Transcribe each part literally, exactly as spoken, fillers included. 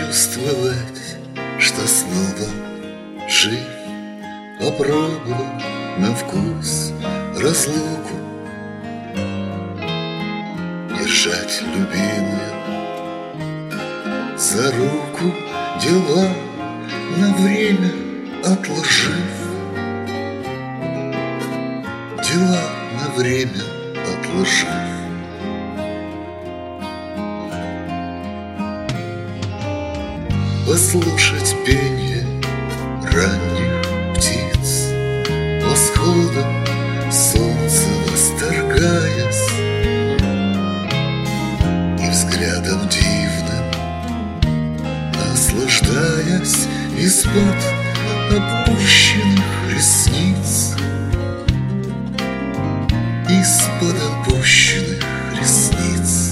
почувствовать, что снова жив, попробовать на вкус разлуку, держать любимую за руку, дела на время отложив, дела на время отложив. Послушать пение ранних птиц, восходом солнца восторгаясь, и взглядом дивным наслаждаясь из-под опущенных ресниц, из-под опущенных ресниц.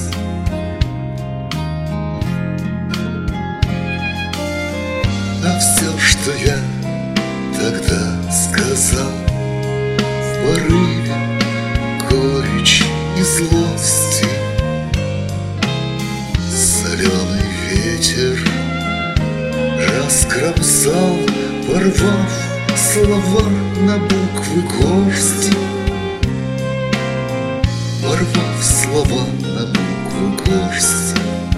А все, что я тогда сказал в порыве горечи и злости, соленый ветер раскромсал, порвав слова на буквы горсти, порвав слова на буквы горсти.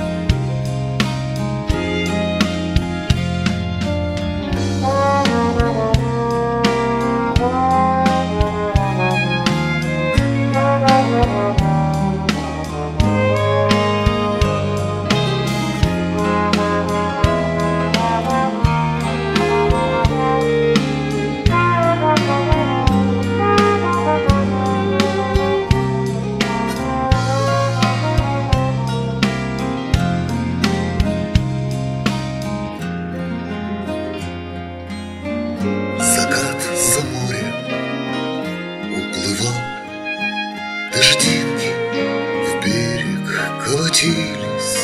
Закат за море уплывал, дождинки в берег колотились.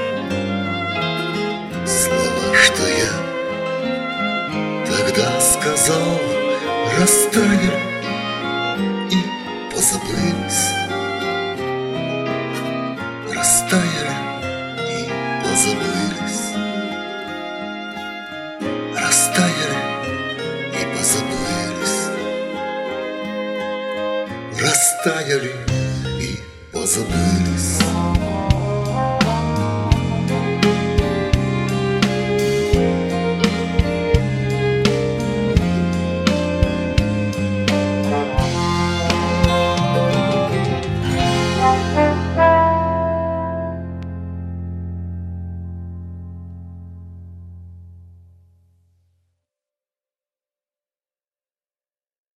Слова, что я тогда сказал, растаяли и позабылись, растаяли и позабылись, растаяли и позабылись, растаяли и позабылись.